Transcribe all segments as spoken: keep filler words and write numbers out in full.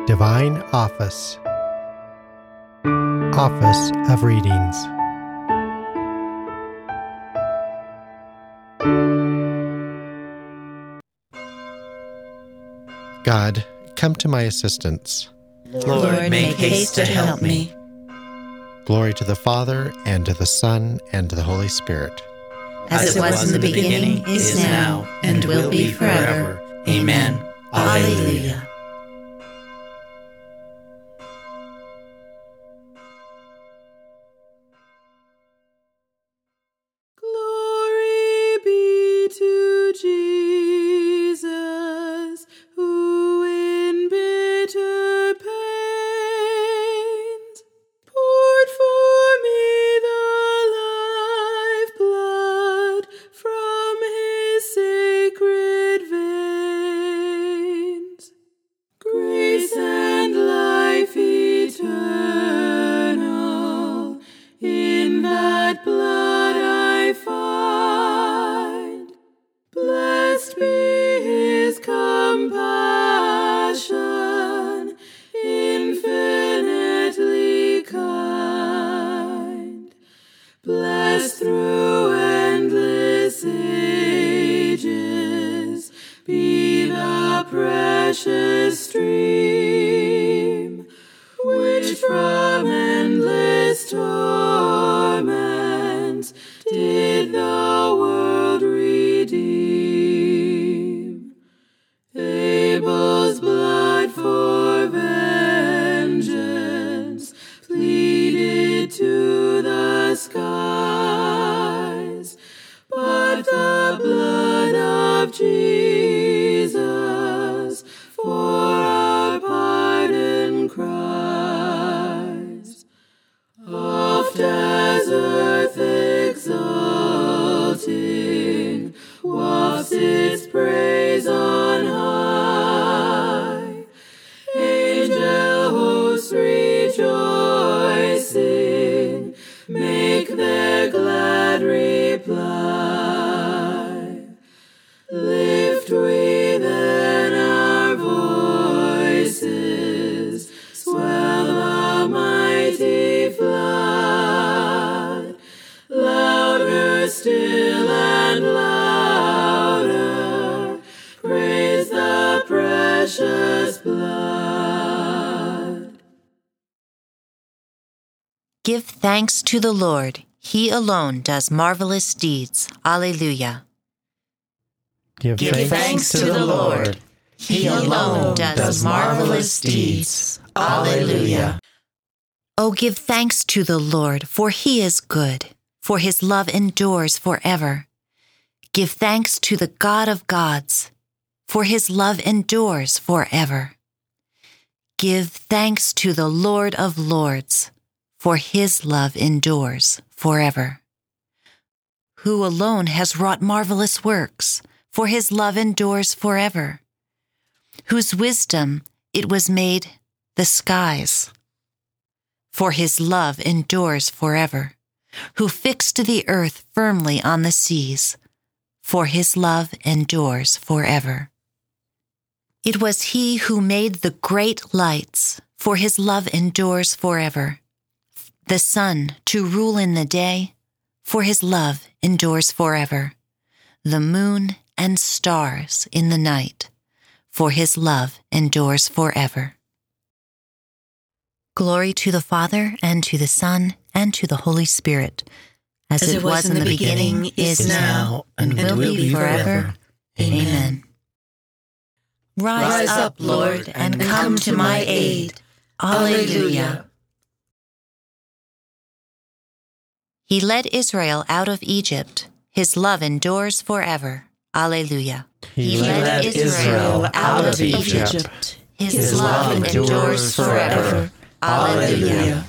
Divine Office. Office of Readings. God, come to my assistance. Lord, make haste to help me. Glory to the Father, and to the Son, and to the Holy Spirit. As it was in the beginning, is now, and will be forever. Amen. Alleluia. Glory be to Jesus, who in bitter pains poured for me the lifeblood from his sacred veins. Grace and life eternal in that blood I find. Blessed be his compassion, infinitely kind. Blessed through endless ages be the precious stream, which from endless torments did the world redeem. Abel's blood for vengeance pleaded to the skies, but the blood of Jesus for our pardon cries. Oft as earth exulting wafts its praise on high, angel hosts rejoicing make their glad reply. Lift we then our voices, swell the mighty flood, louder still and louder, praise the precious blood. Give thanks to the Lord. He alone does marvelous deeds. Alleluia. Give, Give thanks to the Lord. He alone does marvelous deeds. Alleluia. Oh, give thanks to the Lord, for he is good, for his love endures forever. Give thanks to the God of gods, for his love endures forever. Give thanks to the Lord of lords, for his love endures forever. Who alone has wrought marvelous works, for his love endures forever. Whose wisdom it was made the skies, for his love endures forever. Who fixed the earth firmly on the seas, for his love endures forever. It was he who made the great lights, for his love endures forever. The sun to rule in the day, for his love endures forever. The moon and stars in the night, for his love endures forever. Glory to the Father, and to the Son, and to the Holy Spirit, as, as it was in the beginning, beginning is now, and will be forever. Amen. Rise, Rise up, Lord, and come to my aid. Alleluia. He led Israel out of Egypt. His love endures forever. Alleluia. He, he led, led Israel out of Egypt. Egypt. His, His love endures forever. Alleluia.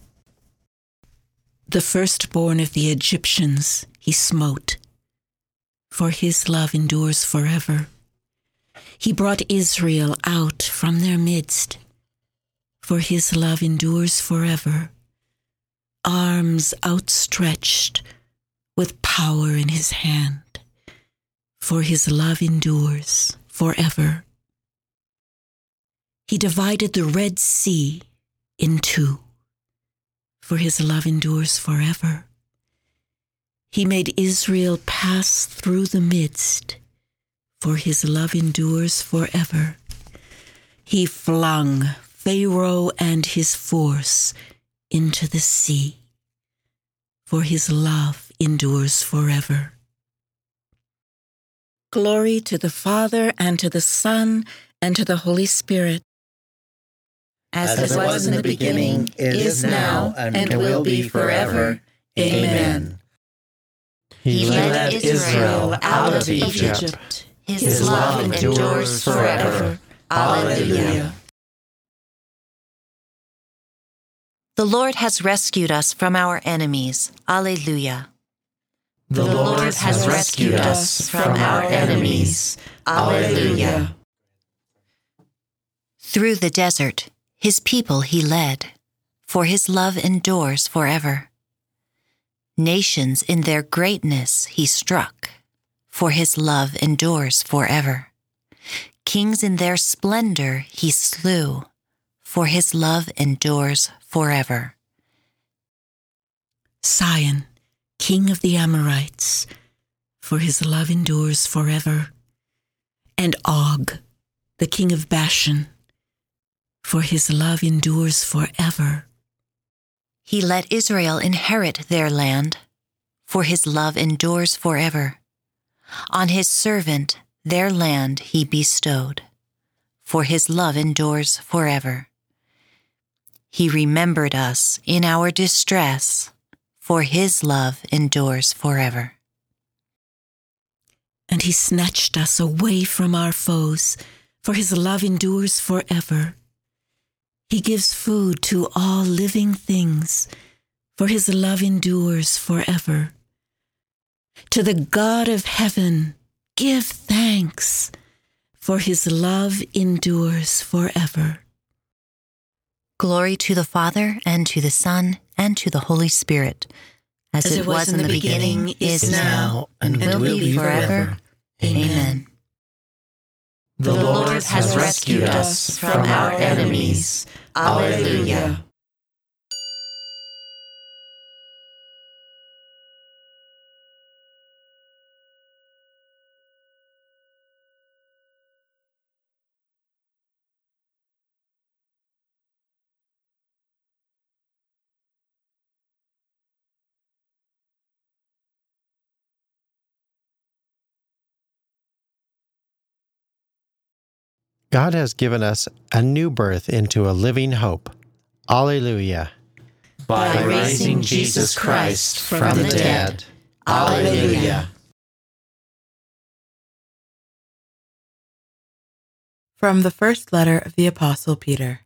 The firstborn of the Egyptians he smote, for his love endures forever. He brought Israel out from their midst, for his love endures forever. Arms outstretched with power in his hand, for his love endures forever. He divided the Red Sea in two, for his love endures forever. He made Israel pass through the midst, for his love endures forever. He flung Pharaoh and his force into the sea, for his love endures forever. Glory to the Father, and to the Son, and to the Holy Spirit. As, As it was in the beginning, is now, and, and will be forever. Amen. He, he led, led Israel out of Egypt. Egypt. His, His love endures forever. Alleluia. The Lord has rescued us from our enemies. Alleluia. The Lord has rescued us from our enemies. Alleluia. Through the desert, his people he led, for his love endures forever. Nations in their greatness he struck, for his love endures forever. Kings in their splendor he slew, for his love endures forever. Sion, king of the Amorites, for his love endures forever. And Og, the king of Bashan, for his love endures forever. He let Israel inherit their land, for his love endures forever. On his servant their land he bestowed, for his love endures forever. He remembered us in our distress, for his love endures forever. And he snatched us away from our foes, for his love endures forever. He gives food to all living things, for his love endures forever. To the God of heaven, give thanks, for his love endures forever. Glory to the Father, and to the Son, and to the Holy Spirit, as, as it, it was, was in the beginning, beginning is now, and, and will, will be forever. forever. Amen. The Lord has rescued us from our enemies. Alleluia. God has given us a new birth into a living hope. Alleluia. By, By raising Jesus Christ from, from the, the dead. dead. Alleluia. From the first letter of the Apostle Peter.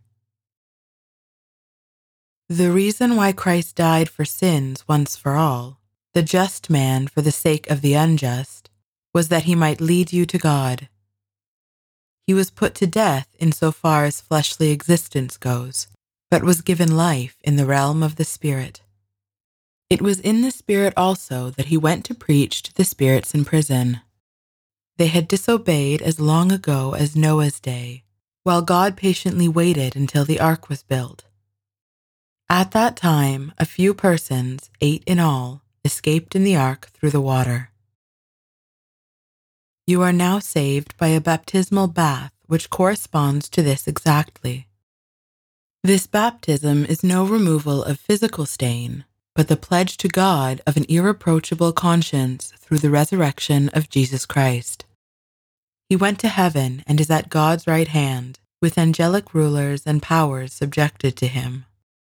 The reason why Christ died for sins once for all, the just man for the sake of the unjust, was that he might lead you to God. He was put to death in so far as fleshly existence goes, but was given life in the realm of the Spirit. It was in the Spirit also that he went to preach to the spirits in prison. They had disobeyed as long ago as Noah's day, while God patiently waited until the ark was built. At that time, a few persons, eight in all, escaped in the ark through the water. You are now saved by a baptismal bath which corresponds to this exactly. This baptism is no removal of physical stain, but the pledge to God of an irreproachable conscience through the resurrection of Jesus Christ. He went to heaven and is at God's right hand, with angelic rulers and powers subjected to him.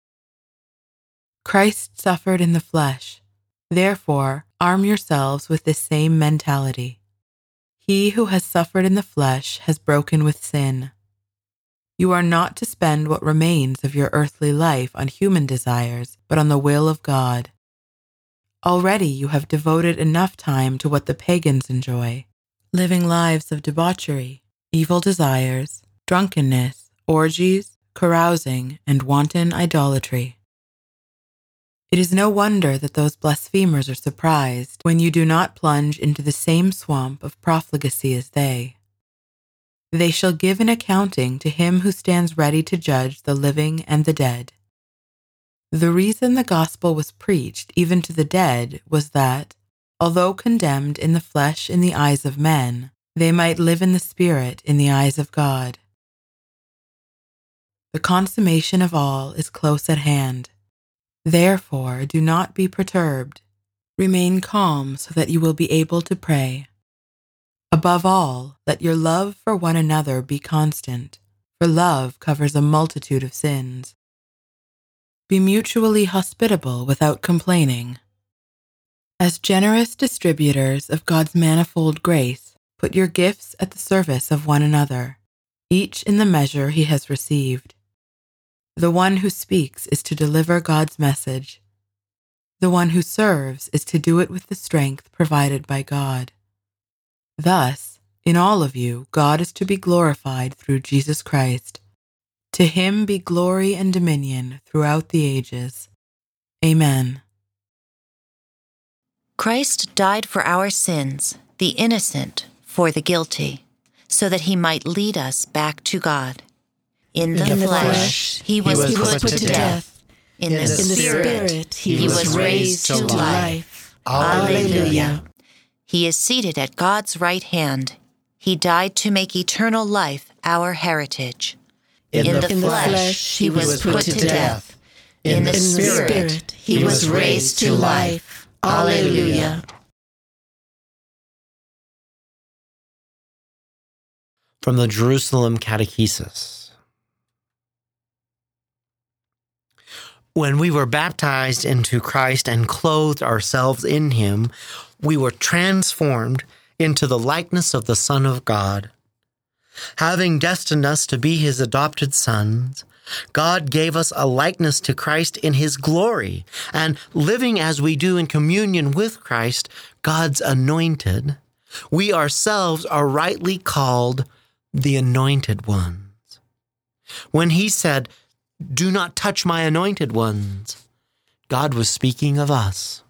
Christ suffered in the flesh. Therefore, arm yourselves with this same mentality. He who has suffered in the flesh has broken with sin. You are not to spend what remains of your earthly life on human desires, but on the will of God. Already you have devoted enough time to what the pagans enjoy, living lives of debauchery, evil desires, drunkenness, orgies, carousing, and wanton idolatry. It is no wonder that those blasphemers are surprised when you do not plunge into the same swamp of profligacy as they. They shall give an accounting to him who stands ready to judge the living and the dead. The reason the gospel was preached even to the dead was that, although condemned in the flesh in the eyes of men, they might live in the Spirit in the eyes of God. The consummation of all is close at hand. Therefore, do not be perturbed. Remain calm so that you will be able to pray. Above all, let your love for one another be constant, for love covers a multitude of sins. Be mutually hospitable without complaining. As generous distributors of God's manifold grace, put your gifts at the service of one another, each in the measure he has received. The one who speaks is to deliver God's message. The one who serves is to do it with the strength provided by God. Thus, in all of you, God is to be glorified through Jesus Christ. To him be glory and dominion throughout the ages. Amen. Christ died for our sins, the innocent for the guilty, so that he might lead us back to God. In the, In the flesh, flesh, he was, he was put, to death. In, In the, the spirit, Spirit, he, he was was raised to life. life. Alleluia. He is seated at God's right hand. He died to make eternal life our heritage. In In the the In the flesh, flesh, he was put to death. In the In the spirit, Spirit, he was raised to life. Alleluia. From the Jerusalem Catechesis. When we were baptized into Christ and clothed ourselves in him, we were transformed into the likeness of the Son of God. Having destined us to be his adopted sons, God gave us a likeness to Christ in his glory, and living as we do in communion with Christ, God's anointed, we ourselves are rightly called the anointed ones. When he said, "Do not touch my anointed ones," God was speaking of us.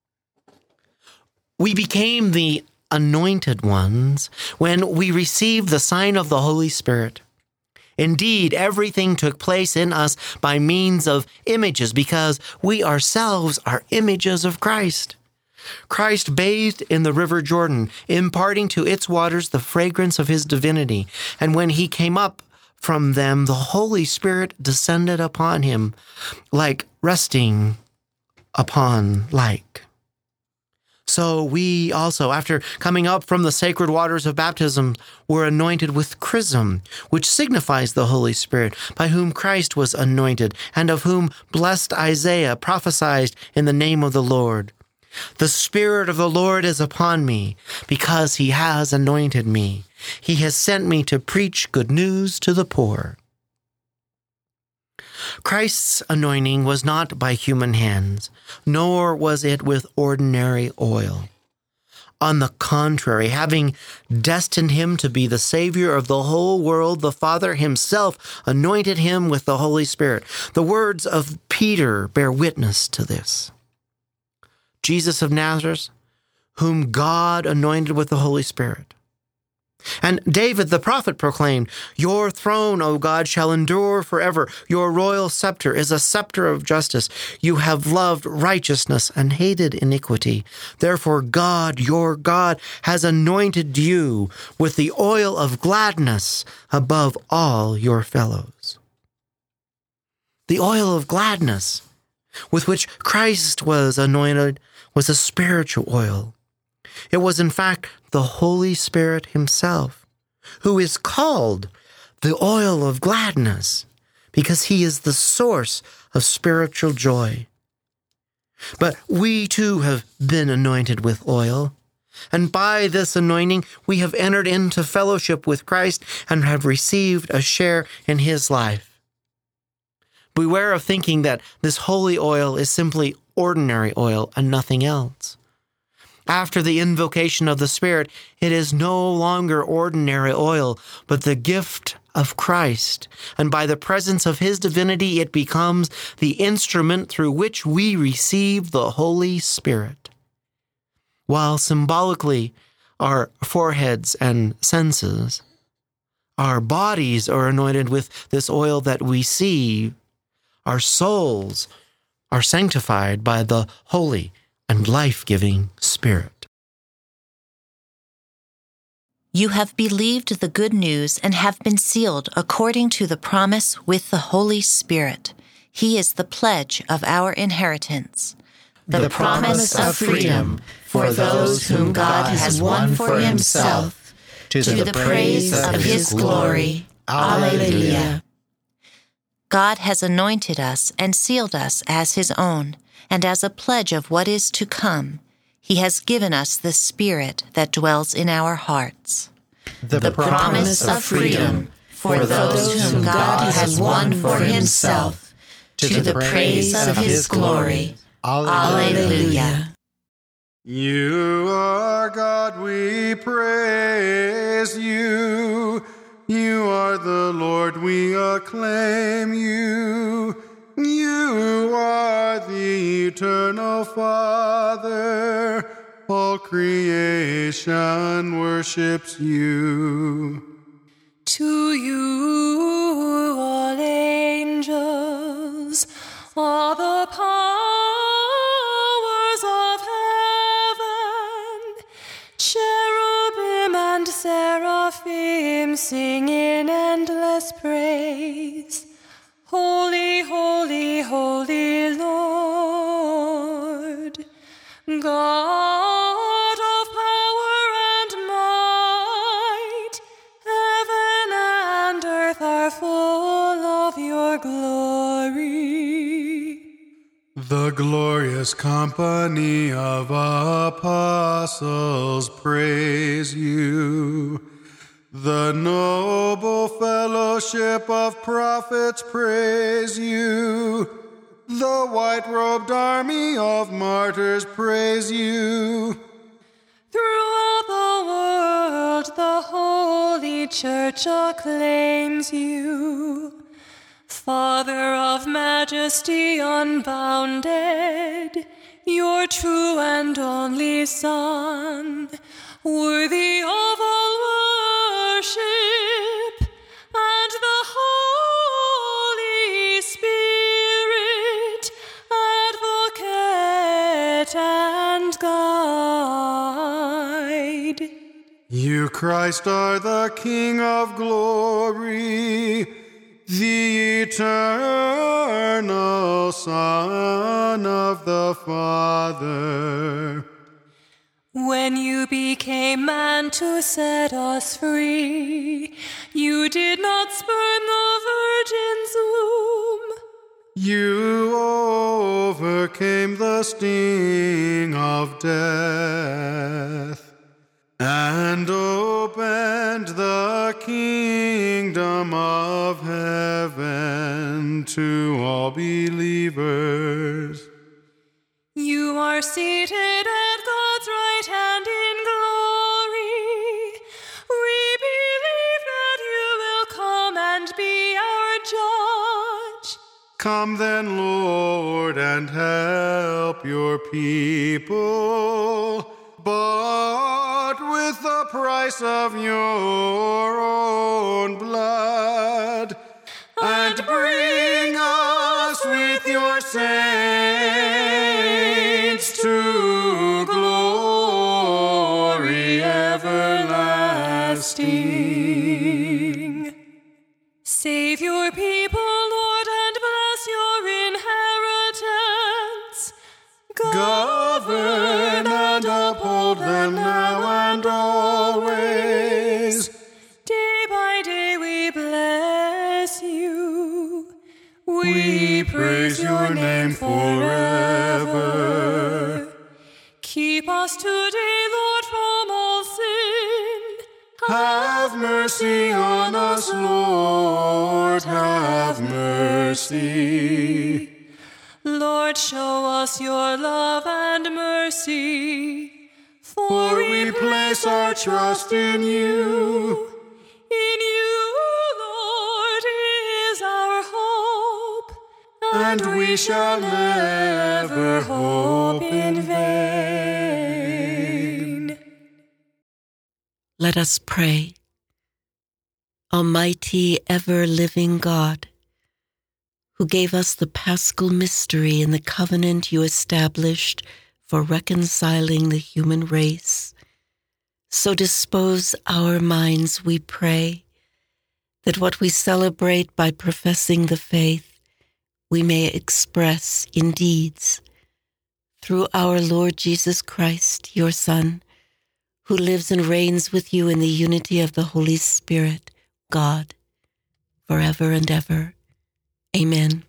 We became the anointed ones when we received the sign of the Holy Spirit. Indeed, everything took place in us by means of images, because we ourselves are images of Christ. Christ bathed in the river Jordan, imparting to its waters the fragrance of his divinity. And when he came up from them, the Holy Spirit descended upon him, like resting upon like. So we also, after coming up from the sacred waters of baptism, were anointed with chrism, which signifies the Holy Spirit, by whom Christ was anointed, and of whom blessed Isaiah prophesied in the name of the Lord. The Spirit of the Lord is upon me, because he has anointed me. He has sent me to preach good news to the poor. Christ's anointing was not by human hands, nor was it with ordinary oil. On the contrary, having destined him to be the Savior of the whole world, the Father himself anointed him with the Holy Spirit. The words of Peter bear witness to this. Jesus of Nazareth, whom God anointed with the Holy Spirit. And David the prophet proclaimed, "Your throne, O God, shall endure forever. Your royal scepter is a scepter of justice. You have loved righteousness and hated iniquity. Therefore God, your God, has anointed you with the oil of gladness above all your fellows." The oil of gladness with which Christ was anointed was a spiritual oil. It was, in fact, the Holy Spirit himself, who is called the oil of gladness, because he is the source of spiritual joy. But we too have been anointed with oil, and by this anointing we have entered into fellowship with Christ and have received a share in his life. Beware of thinking that this holy oil is simply ordinary oil and nothing else. After the invocation of the Spirit, it is no longer ordinary oil, but the gift of Christ. And by the presence of his divinity, it becomes the instrument through which we receive the Holy Spirit. While symbolically our foreheads and senses Our bodies are anointed with this oil that we see. Our souls are sanctified by the Holy and life-giving Spirit. You have believed the good news and have been sealed according to the promise with the Holy Spirit. He is the pledge of our inheritance. The, the promise of freedom for those whom God has won for himself, to, to the praise of his glory. Alleluia. God has anointed us and sealed us as his own, and as a pledge of what is to come, he has given us the Spirit that dwells in our hearts. The, the promise of freedom for those whom God has won for himself, to the praise of his glory. Alleluia. You are God, we praise you. You are the Lord, we acclaim you. You are the eternal Father. All creation worships you. To you, all angels, all the powers of heaven, cherubim and seraphim sing in endless praise. Holy, holy, holy Lord, God of power and might, heaven and earth are full of your glory. The glorious company of apostles praise you. The noble fellowship of prophets praise you. The white-robed army of martyrs praise you. Throughout the world, the Holy Church acclaims you. Father of majesty unbounded, your true and only Son, worthy of all worship, and the Holy Spirit, advocate and guide. You, Christ, are the King of glory, the eternal Son of the Father. When you became man to set us free, you did not spurn the virgin's womb. You overcame the sting of death and opened the kingdom of heaven to all believers. You are seated at God's right hand in glory. We believe that you will come and be our judge. Come then, Lord, and help your people, bought with the price of your own blood, and bring us with your saints to glory everlasting. Save your people, Lord, and bless your inheritance. Govern and uphold them now and always. Day by day we bless you. We praise your name forever. Keep us today, Lord, from all sin. Have mercy on us, Lord, have mercy. Lord, show us your love and mercy, for we place our trust in you. In you, Lord, is our hope, and we shall never hope in vain. Let us pray. Almighty, ever-living God, who gave us the paschal mystery in the covenant you established for reconciling the human race, so dispose our minds, we pray, that what we celebrate by professing the faith, we may express in deeds. Through our Lord Jesus Christ, your Son, who lives and reigns with you in the unity of the Holy Spirit, God, forever and ever. Amen.